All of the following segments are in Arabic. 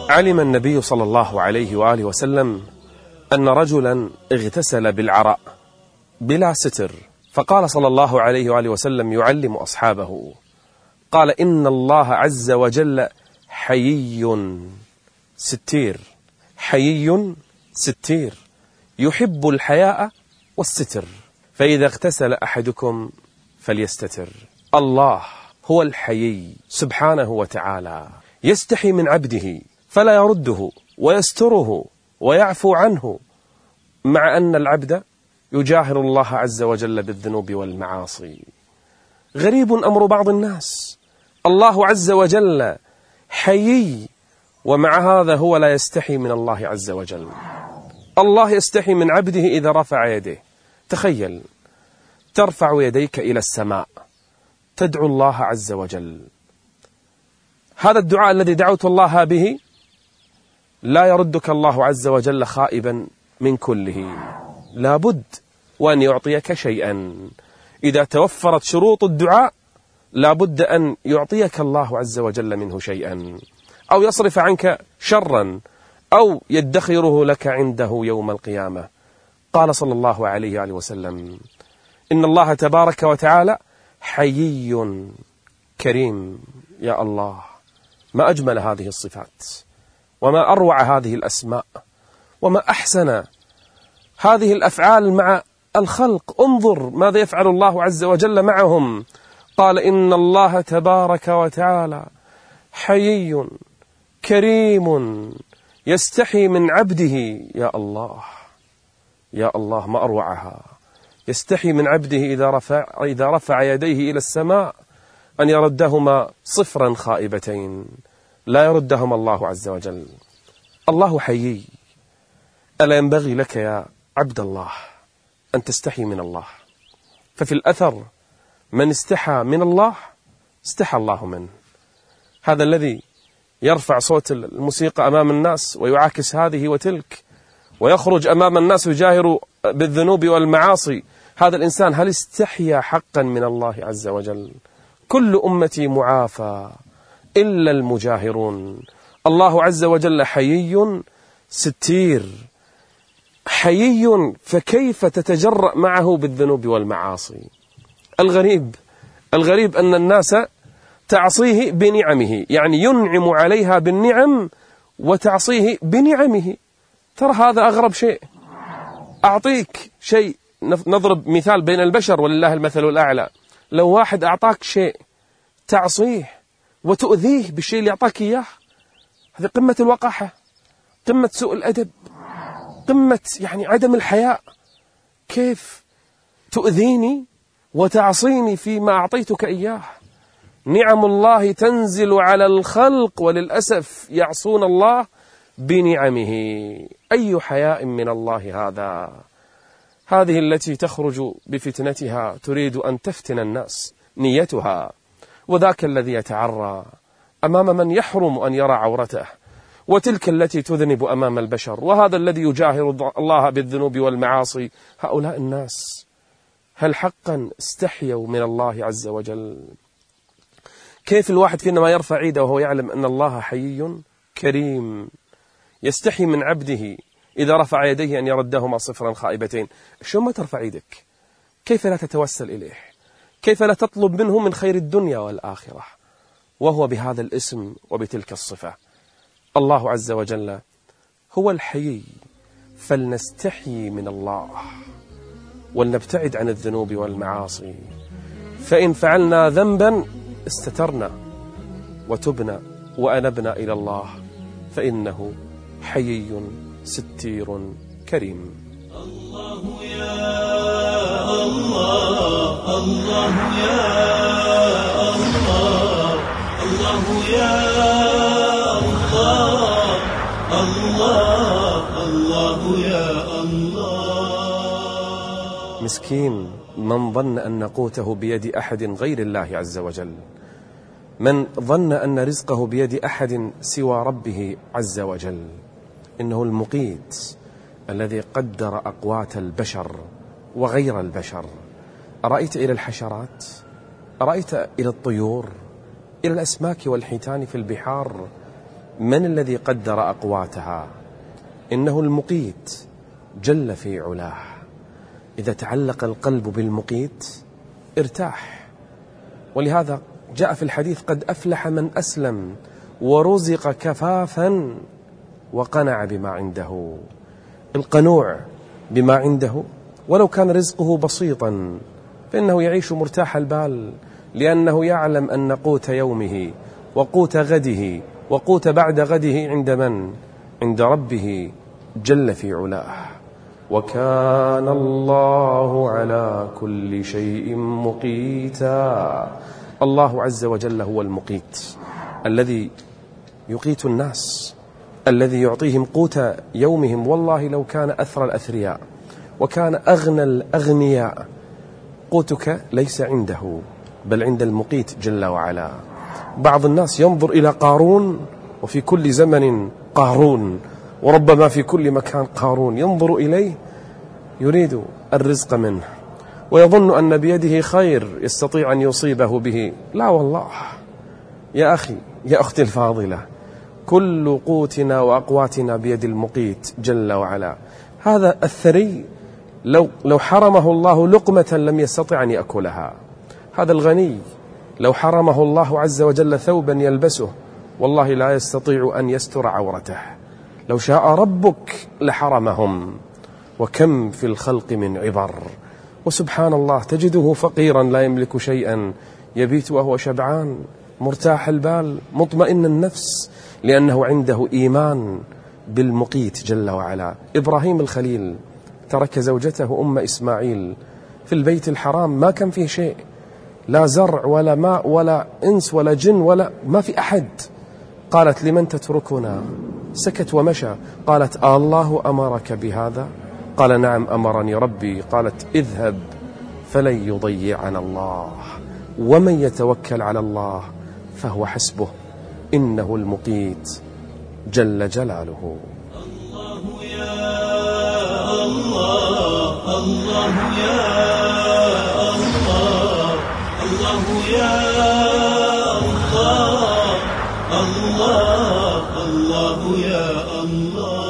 علم النبي صلى الله عليه وآله وسلم أن رجلا اغتسل بالعراء بلا ستر، فقال صلى الله عليه وآله وسلم يعلم أصحابه، قال: إن الله عز وجل حيي ستير، حيي ستير، يحب الحياء والستر، فإذا اغتسل أحدكم فليستتر. الله هو الحيي سبحانه وتعالى، يستحي من عبده فلا يرده ويستره ويعفو عنه، مع أن العبد يجاهر الله عز وجل بالذنوب والمعاصي. غريب أمر بعض الناس، الله عز وجل حيي ومع هذا هو لا يستحي من الله عز وجل. الله يستحي من عبده إذا رفع يديه. تخيل ترفع يديك إلى السماء تدعو الله عز وجل، هذا الدعاء الذي دعوت الله به لا يردك الله عز وجل خائبا من كله، لابد وأن يعطيك شيئا. إذا توفرت شروط الدعاء لابد أن يعطيك الله عز وجل منه شيئا، أو يصرف عنك شرا، أو يدخره لك عنده يوم القيامة. قال صلى الله عليه وآله وسلم: إن الله تبارك وتعالى حيي كريم. يا الله، ما أجمل هذه الصفات، وما أروع هذه الأسماء، وما أحسن هذه الأفعال مع الخلق. انظر ماذا يفعل الله عز وجل معهم. قال: إن الله تبارك وتعالى حيي كريم يستحي من عبده. يا الله، يا الله، ما أروعها. يستحي من عبده إذا رفع يديه إلى السماء أن يردهما صفرا خائبتين، لا يردهما الله عز وجل. الله حيي، ألا ينبغي لك يا عبد الله أن تستحي من الله؟ ففي الأثر من استحى من الله استحى الله منه. هذا الذي يرفع صوت الموسيقى أمام الناس ويعاكس هذه وتلك، ويخرج أمام الناس يجاهر بالذنوب والمعاصي، هذا الإنسان هل استحيا حقا من الله عز وجل؟ كل أمتي معافى إلا المجاهرون. الله عز وجل حيي ستير، حيي، فكيف تتجرأ معه بالذنوب والمعاصي؟ الغريب أن الناس تعصيه بنعمه، يعني ينعم عليها بالنعم وتعصيه بنعمه. ترى هذا أغرب شيء. أعطيك شيء، نضرب مثال بين البشر ولله المثل الأعلى، لو واحد أعطاك شيء تعصيه وتؤذيه بالشيء اللي أعطاك إياه، هذه قمة الوقاحة، قمة سوء الأدب، قمة يعني عدم الحياء. كيف تؤذيني وتعصيني فيما أعطيتك إياه؟ نعم الله تنزل على الخلق وللأسف يعصون الله بنعمه. أي حياء من الله هذا؟ هذه التي تخرج بفتنتها تريد أن تفتن الناس نيتها، وذاك الذي يتعرى أمام من يحرم أن يرى عورته، وتلك التي تذنب أمام البشر، وهذا الذي يجاهر الله بالذنوب والمعاصي. هؤلاء الناس هل حقا استحيوا من الله عز وجل؟ كيف الواحد فينا ما يرفع ايده وهو يعلم أن الله حيي كريم يستحي من عبده إذا رفع يديه أن يردهما صفرا خائبتين؟ شو ما ترفع يدك؟ كيف لا تتوسل إليه؟ كيف لا تطلب منه من خير الدنيا والآخرة وهو بهذا الاسم وبتلك الصفة؟ الله عز وجل هو الحيي، فلنستحي من الله ولنبتعد عن الذنوب والمعاصي، فإن فعلنا ذنبا استترنا وتبنا وأنبنا إلى الله، فإنه حيي ستير كريم. الله يا الله، الله يا الله، الله يا الله، الله، الله يا الله. مسكين من ظن أن قوته بيد أحد غير الله عز وجل، من ظن أن رزقه بيد أحد سوى ربه عز وجل. إنه المقيت الذي قدر أقوات البشر وغير البشر. أرأيت إلى الحشرات، أرأيت إلى الطيور، إلى الأسماك والحيتان في البحار، من الذي قدر أقواتها؟ إنه المقيت جل في علاه. إذا تعلق القلب بالمقيت ارتاح. ولهذا جاء في الحديث: قد أفلح من أسلم ورزق كفافا وقنع بما عنده. القنوع بما عنده ولو كان رزقه بسيطا فإنه يعيش مرتاح البال، لأنه يعلم أن قوت يومه وقوت غده وقوت بعد غده عند من؟ عند ربه جل في علاه. وكان الله على كل شيء مقيتا. الله عز وجل هو المقيت الذي يقيت الناس، الذي يعطيهم قوت يومهم. والله لو كان أثرى الأثرياء وكان أغنى الأغنياء قوتك ليس عنده بل عند المقيت جل وعلا. بعض الناس ينظر إلى قارون، وفي كل زمن قارون، وربما في كل مكان قارون، ينظر إليه يريد الرزق منه ويظن أن بيده خير يستطيع أن يصيبه به. لا والله يا أخي يا أختي الفاضلة، كل قوتنا وأقواتنا بيد المقيت جل وعلا. هذا الثري لو حرمه الله لقمة لم يستطع أن يأكلها. هذا الغني لو حرمه الله عز وجل ثوبا يلبسه والله لا يستطيع أن يستر عورته. لو شاء ربك لحرمهم. وكم في الخلق من عبر، وسبحان الله تجده فقيرا لا يملك شيئا يبيت وهو شبعان مرتاح البال مطمئن النفس، لأنه عنده إيمان بالمقيت جل وعلا. إبراهيم الخليل ترك زوجته أم إسماعيل في البيت الحرام، ما كان فيه شيء، لا زرع ولا ماء ولا إنس ولا جن ولا ما في أحد. قالت: لمن تتركنا؟ سكت ومشى. قالت: الله أمرك بهذا؟ قال: نعم أمرني ربي. قالت: اذهب فلن يضيعنا الله، ومن يتوكل على الله فهو حسبه، إنه المقيت جل جلاله. الله يا الله، الله يا الله، الله يا الله، الله، الله يا الله.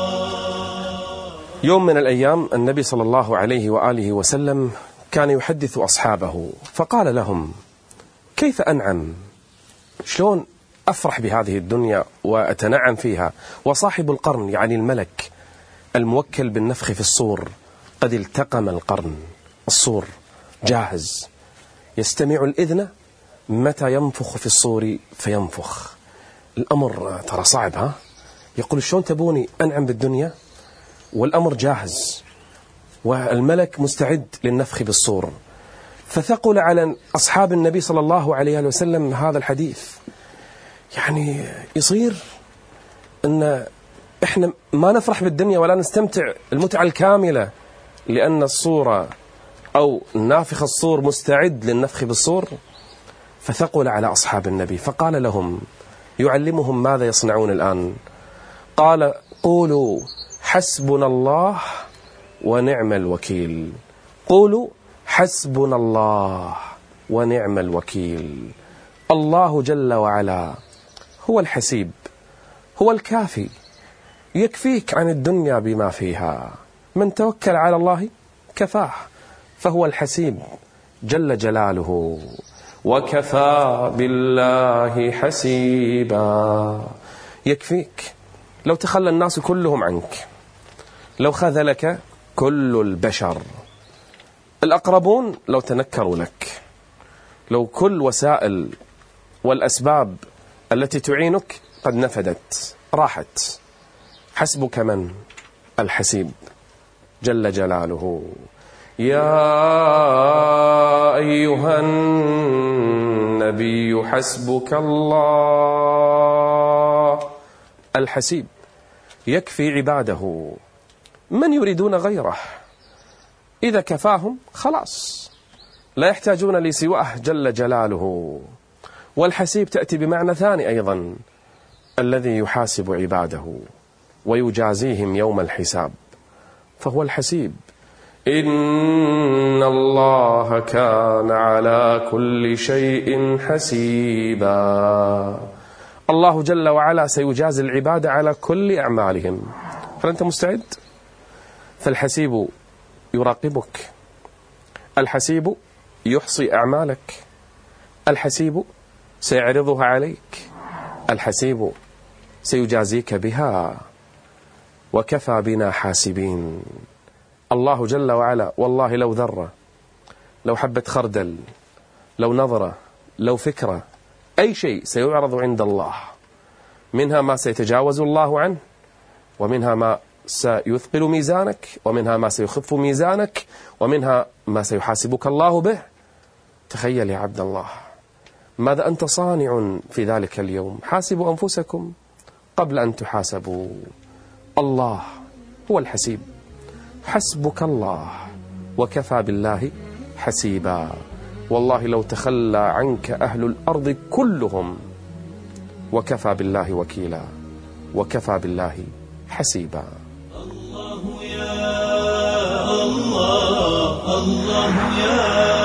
يوم من الأيام النبي صلى الله عليه وآله وسلم كان يحدث أصحابه فقال لهم: كيف أنعم؟ شلون أفرح بهذه الدنيا وأتنعم فيها؟ وصاحب القرن يعني الملك الموكل بالنفخ في الصور قد التقم القرن، الصور جاهز، يستمع الإذن متى ينفخ في الصور فينفخ. الأمر ترى صعب، ها؟ يقول: شلون تبوني أنعم بالدنيا والأمر جاهز والملك مستعد للنفخ بالصور؟ فثقل على أصحاب النبي صلى الله عليه وسلم هذا الحديث. يعني يصير أن إحنا ما نفرح بالدنيا ولا نستمتع المتعة الكاملة لأن الصورة أو نافخ الصور مستعد للنفخ بالصور؟ فثقل على أصحاب النبي فقال لهم يعلمهم ماذا يصنعون الآن. قال: قولوا حسبنا الله ونعم الوكيل. قولوا حسبنا الله ونعم الوكيل. الله جل وعلا هو الحسيب، هو الكافي، يكفيك عن الدنيا بما فيها. من توكل على الله كفاه، فهو الحسيب جل جلاله. وكفى بالله حسيبا. يكفيك لو تخلى الناس كلهم عنك، لو خذلك كل البشر، الأقربون لو تنكروا لك، لو كل وسائل والأسباب التي تعينك قد نفدت راحت، حسبك من؟ الحسيب جل جلاله. يا أيها النبي حسبك الله. الحسيب يكفي عباده، من يريدون غيره؟ إذا كفاهم خلاص لا يحتاجون لسواه جل جلاله. والحسيب تأتي بمعنى ثاني أيضا، الذي يحاسب عباده ويجازيهم يوم الحساب، فهو الحسيب. إن الله كان على كل شيء حسيبا. الله جل وعلا سيجازي العباد على كل أعمالهم. فأنت مستعد؟ فالحسيب يراقبك، الحسيب يحصي أعمالك، الحسيب سيعرضها عليك، الحسيب سيجازيك بها، وكفى بنا حاسبين. الله جل وعلا والله لو ذرة، لو حبة خردل، لو نظرة، لو فكرة، أي شيء سيعرض عند الله، منها ما سيتجاوز الله عنه، ومنها ما سيثقل ميزانك، ومنها ما سيخف ميزانك، ومنها ما سيحاسبك الله به. تخيل يا عبد الله ماذا أنت صانع في ذلك اليوم. حاسبوا أنفسكم قبل أن تحاسبوا. الله هو الحسيب، حسبك الله وكفى بالله حسيبا. والله لو تخلى عنك أهل الأرض كلهم وكفى بالله وكيلا، وكفى بالله حسيبا. الله يا الله، الله يا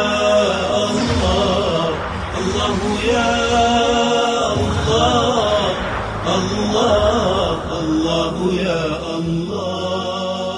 الله، الله يا الله، الله، الله يا الله.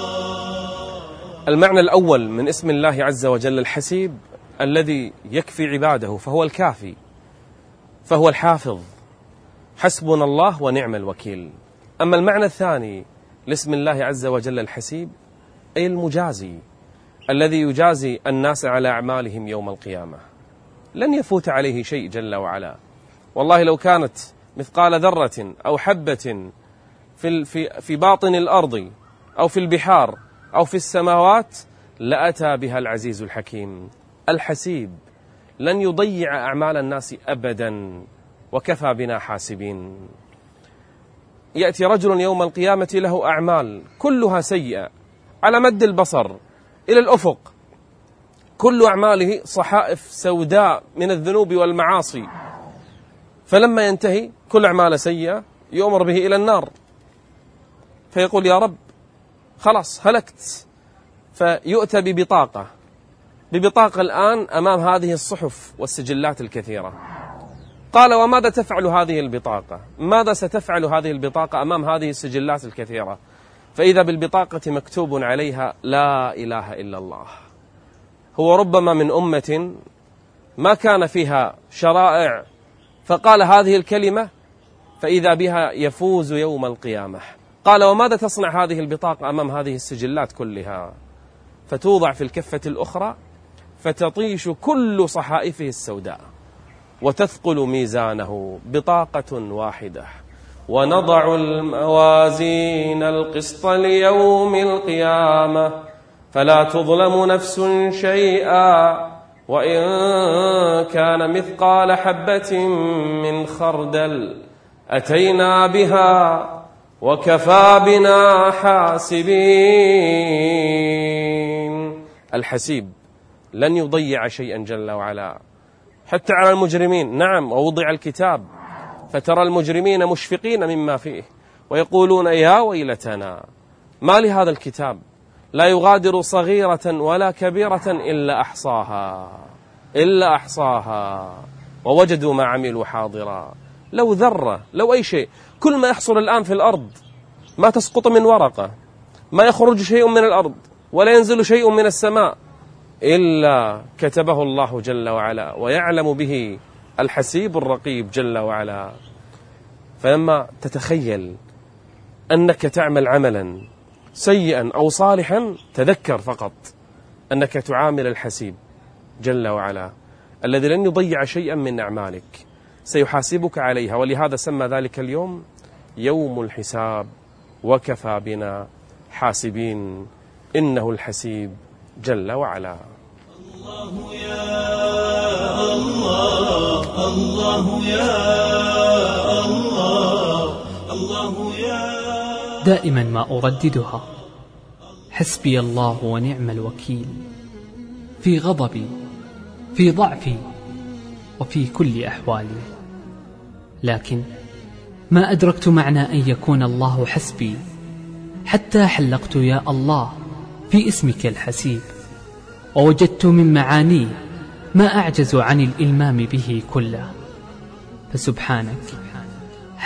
المعنى الأول من اسم الله عز وجل الحسيب، الذي يكفي عباده، فهو الكافي، فهو الحافظ، حسبنا الله ونعم الوكيل. أما المعنى الثاني لاسم الله عز وجل الحسيب، أي المجازي، الذي يجازي الناس على أعمالهم يوم القيامة، لن يفوت عليه شيء جل وعلا. والله لو كانت مثقال ذرة أو حبة في باطن الأرض أو في البحار أو في السماوات لأتى بها العزيز الحكيم. الحسيب لن يضيع أعمال الناس أبدا، وكفى بنا حاسبين. يأتي رجل يوم القيامة له أعمال كلها سيئة على مد البصر إلى الأفق، كل أعماله صحائف سوداء من الذنوب والمعاصي، فلما ينتهي كل أعمال سيئة يؤمر به إلى النار، فيقول يا رب خلاص هلكت، فيؤتى ببطاقة الآن أمام هذه الصحف والسجلات الكثيرة. قال وماذا تفعل هذه البطاقة؟ ماذا ستفعل هذه البطاقة أمام هذه السجلات الكثيرة؟ فإذا بالبطاقة مكتوب عليها لا إله إلا الله. هو ربما من أمة ما كان فيها شرائع فقال هذه الكلمة فإذا بها يفوز يوم القيامة. قال وماذا تصنع هذه البطاقة أمام هذه السجلات كلها؟ فتوضع في الكفة الأخرى فتطيش كل صحائفه السوداء وتثقل ميزانه. بطاقة واحدة. ونضع الموازين القسط ليوم القيامة فلا تظلم نفس شيئا وإن كان مثقال حبة من خردل أتينا بها وكفى بنا حاسبين. الحسيب لن يضيع شيئا جل وعلا، حتى على المجرمين. نعم، ووضع الكتاب فترى المجرمين مشفقين مما فيه ويقولون يا ويلتنا ما لهذا الكتاب لا يغادر صغيرة ولا كبيرة إلا أحصاها ووجدوا ما عملوا حاضرا. لو ذرة، لو أي شيء، كل ما يحصل الآن في الأرض، ما تسقط من ورقة، ما يخرج شيء من الأرض ولا ينزل شيء من السماء إلا كتبه الله جل وعلا ويعلم به الحسيب الرقيب جل وعلا. فلما تتخيل أنك تعمل عملا سيئا أو صالحا تذكر فقط أنك تعامل الحسيب جل وعلا الذي لن يضيع شيئا من أعمالك، سيحاسبك عليها. ولهذا سمى ذلك اليوم يوم الحساب وكفى بنا حاسبين، إنه الحسيب جل وعلا. الله يا الله، الله يا الله، الله يا. دائما ما أرددها، حسبي الله ونعم الوكيل، في غضبي، في ضعفي، وفي كل أحوالي. لكن ما أدركت معنى أن يكون الله حسبي حتى حلقت يا الله في اسمك الحسيب، ووجدت من معانيه ما أعجز عن الإلمام به كله. فسبحانك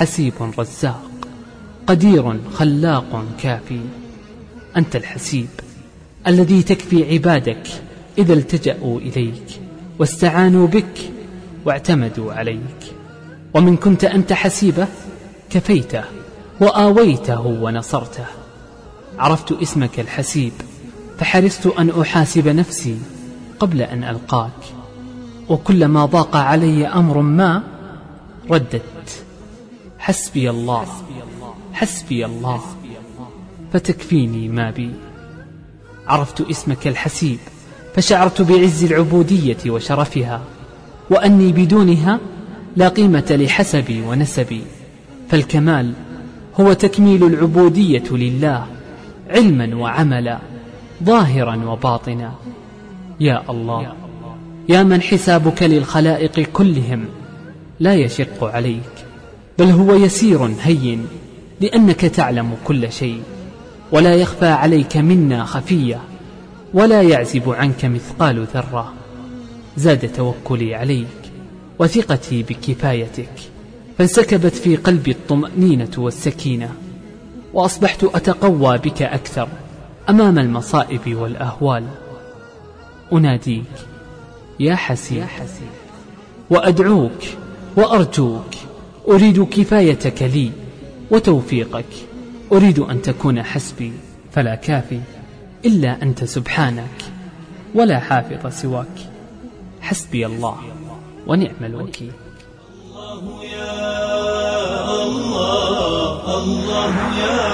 حسيب رزاق قدير خلاق كافي. أنت الحسيب الذي تكفي عبادك إذا التجأوا إليك واستعانوا بك واعتمدوا عليك. ومن كنت أنت حسيبه كفيته وآويته ونصرته. عرفت اسمك الحسيب فحرصت أن أحاسب نفسي قبل أن ألقاك، وكلما ضاق علي أمر ما رددت حسبي الله حسبي الله فتكفيني ما بي. عرفت اسمك الحسيب فشعرت بعز العبودية وشرفها، وأني بدونها لا قيمة لحسبي ونسبي. فالكمال هو تكميل العبودية لله علما وعملا ظاهرا وباطنا. يا الله، يا من حسابك للخلائق كلهم لا يشق عليك، بل هو يسير هين، لأنك تعلم كل شيء، ولا يخفى عليك منا خفية، ولا يعزب عنك مثقال ذرة. زاد توكلي عليك وثقتي بكفايتك، فانسكبت في قلبي الطمأنينة والسكينة، وأصبحت أتقوى بك أكثر أمام المصائب والأهوال. أناديك يا حسيب وأدعوك وأرجوك، أريد كفايتك لي وتوفيقك، أريد أن تكون حسبي، فلا كافي إلا أنت سبحانك، ولا حافظ سواك. حسبي الله ونعم الوكيل. الله يا الله، الله يا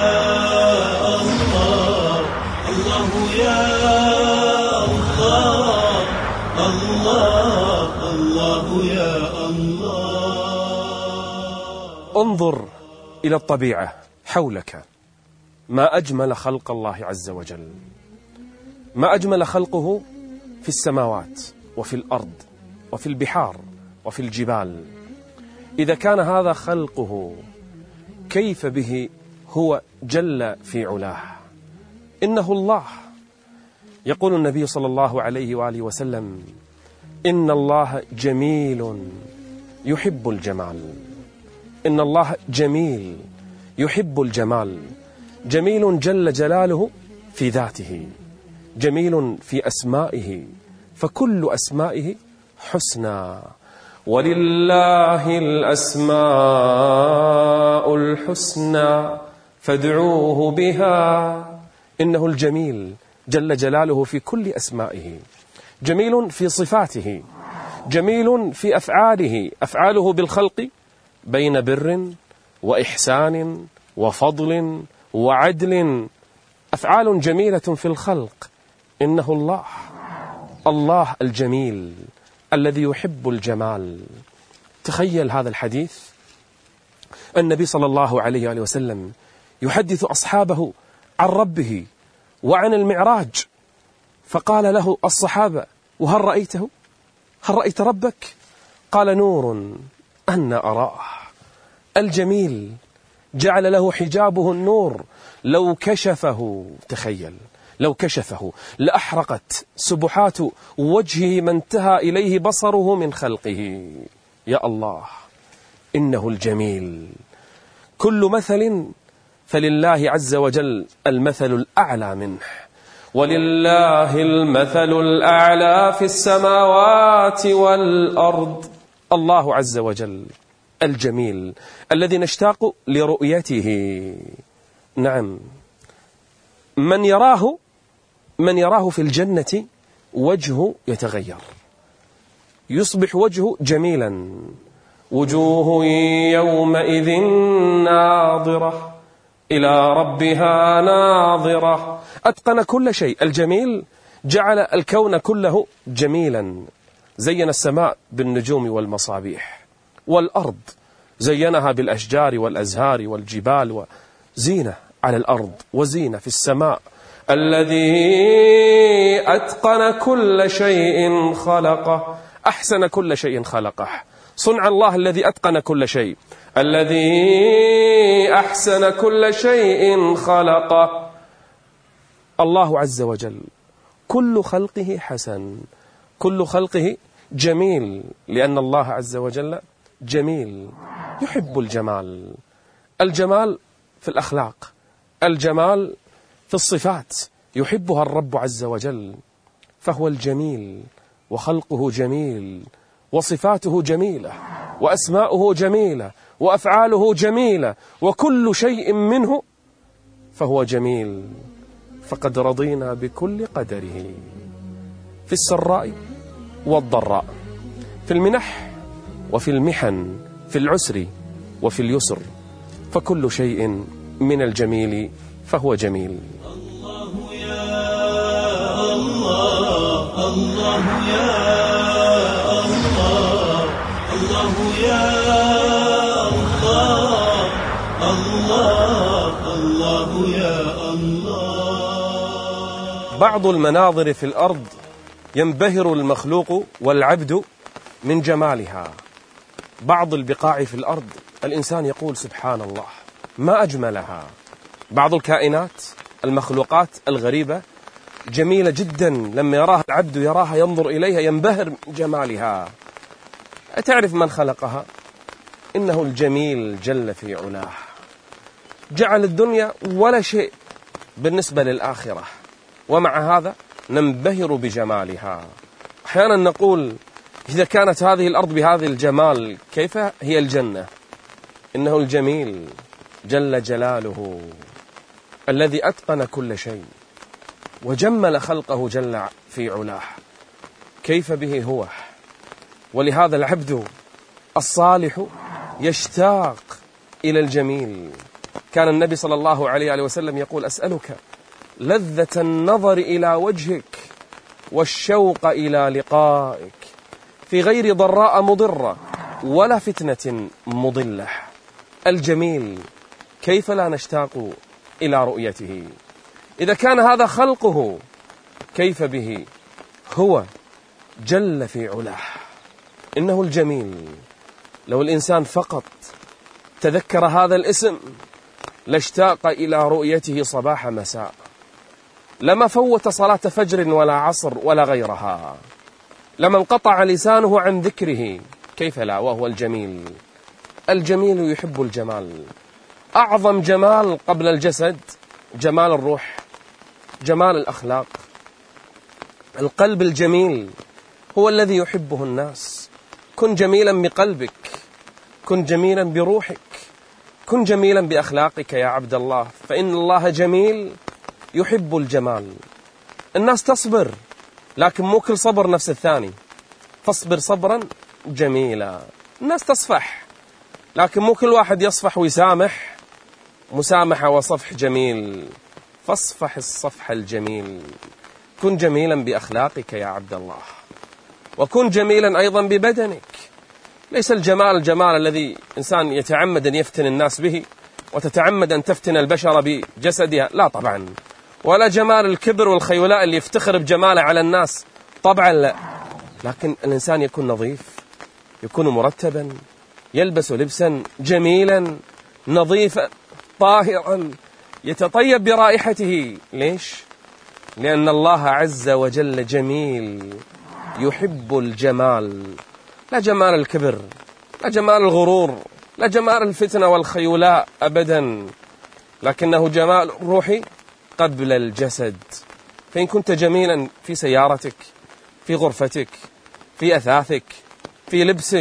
الله، الله يا الله، الله الله يا الله. انظر إلى الطبيعة حولك، ما أجمل خلق الله عز وجل، ما أجمل خلقه في السماوات وفي الأرض وفي البحار وفي الجبال. إذا كان هذا خلقه كيف به هو جل في علاه؟ إنه الله. يقول النبي صلى الله عليه وآله وسلم: إن الله جميل يحب الجمال. إن الله جميل يحب الجمال. جميل جل جلاله في ذاته، جميل في أسمائه، فكل أسمائه حسنى، ولله الأسماء الحسنى فادعوه بها. إنه الجميل جل جلاله في كل أسمائه، جميل في صفاته، جميل في أفعاله، أفعاله بالخلق بين بر وإحسان وفضل وعدل، أفعال جميلة في الخلق. إنه الله، الله الجميل الذي يحب الجمال. تخيل هذا الحديث، النبي صلى الله عليه وآله وسلم يحدث أصحابه عن ربه وعن المعراج، فقال له الصحابة: وهل رأيته؟ هل رأيت ربك؟ قال: نور أنا أراه. الجميل جعل له حجابه النور، لو كشفه، تخيل، لو كشفه لأحرقت سبحات وجهه ما انتهى إليه بصره من خلقه. يا الله، إنه الجميل. كل مثل فلله عز وجل المثل الأعلى منه، ولله المثل الأعلى في السماوات والأرض. الله عز وجل الجميل الذي نشتاق لرؤيته. نعم، من يراه في الجنة وجهه يتغير، يصبح وجهه جميلا. وجوه يومئذ ناظرة إلى ربها ناظرة. أتقن كل شيء. الجميل جعل الكون كله جميلا. زين السماء بالنجوم والمصابيح، والأرض زينها بالأشجار والأزهار والجبال، وزينة على الأرض وزينة في السماء. الذي أتقن كل شيء خلقه، أحسن كل شيء خلقه. صنع الله الذي أتقن كل شيء، الذي أحسن كل شيء خلقه. الله عز وجل كل خلقه حسن، كل خلقه جميل، لأن الله عز وجل جميل. يحب الجمال. الجمال في الأخلاق، الجمال في الصفات، يحبها الرب عز وجل، فهو الجميل، وخلقه جميل، وصفاته جميلة، وأسماؤه جميلة، وأفعاله جميلة، وكل شيء منه فهو جميل. فقد رضينا بكل قدره، في السراء والضراء، في المنح وفي المحن، في العسر وفي اليسر، فكل شيء من الجميل فهو جميل. الله يا الله، الله يا الله، الله يا الله، الله، الله يا الله. بعض المناظر في الأرض ينبهر المخلوق والعبد من جمالها. بعض البقاع في الأرض الإنسان يقول سبحان الله ما أجملها. بعض الكائنات المخلوقات الغريبة جميلة جدا، لما يراها العبد يراها ينظر إليها ينبهر من جمالها. أتعرف من خلقها؟ إنه الجميل جل في علاه، جعل الدنيا ولا شيء بالنسبة للآخرة، ومع هذا ننبهر بجمالها. أحيانا نقول إذا كانت هذه الأرض بهذا الجمال كيف هي الجنة؟ إنه الجميل جل جلاله الذي أتقن كل شيء وجمل خلقه جل في علاه، كيف به هو؟ ولهذا العبد الصالح يشتاق إلى الجميل. كان النبي صلى الله عليه وسلم يقول أسألك لذة النظر إلى وجهك والشوق إلى لقائك في غير ضراء مضرة ولا فتنة مضلة. الجميل كيف لا نشتاق إلى رؤيته؟ إذا كان هذا خلقه كيف به هو جل في علاه؟ إنه الجميل. لو الإنسان فقط تذكر هذا الاسم لاشتاق إلى رؤيته صباح مساء، لما فوت صلاة فجر ولا عصر ولا غيرها، لما انقطع لسانه عن ذكره، كيف لا وهو الجميل. الجميل يحب الجمال. أعظم جمال قبل الجسد جمال الروح، جمال الأخلاق. القلب الجميل هو الذي يحبه الناس. كن جميلا بقلبك، كن جميلا بروحك، كن جميلا بأخلاقك يا عبد الله، فإن الله جميل يحب الجمال. الناس تصبر لكن مو كل صبر نفس الثاني، فاصبر صبرا جميلا. الناس تصفح لكن مو كل واحد يصفح ويسامح، مسامحة وصفح جميل، فاصفح الصفح الجميل. كن جميلا بأخلاقك يا عبد الله، وكن جميلا أيضا ببدنك. ليس الجمال الذي إنسان يتعمد أن يفتن الناس به وتتعمد أن تفتن البشر بجسدها، لا طبعا. ولا جمال الكبر والخيولاء اللي يفتخر بجماله على الناس، طبعا لا. لكن الإنسان يكون نظيف، يكون مرتبا، يلبس لبسا جميلا نظيفا طاهرا، يتطيب برائحته. ليش؟ لأن الله عز وجل جميل يحب الجمال. لا جمال الكبر، لا جمال الغرور، لا جمال الفتنة والخيولاء أبدا، لكنه جمال روحي قبل الجسد. فإن كنت جميلا في سيارتك، في غرفتك، في أثاثك، في لبسك،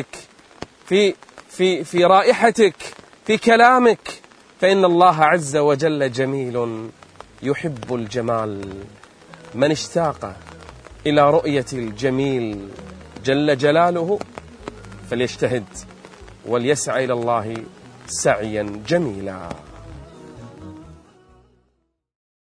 في رائحتك، في كلامك، فإن الله عز وجل جميل يحب الجمال. من اشتاق إلى رؤية الجميل جل جلاله فليجتهد وليسعى إلى الله سعيا جميلا.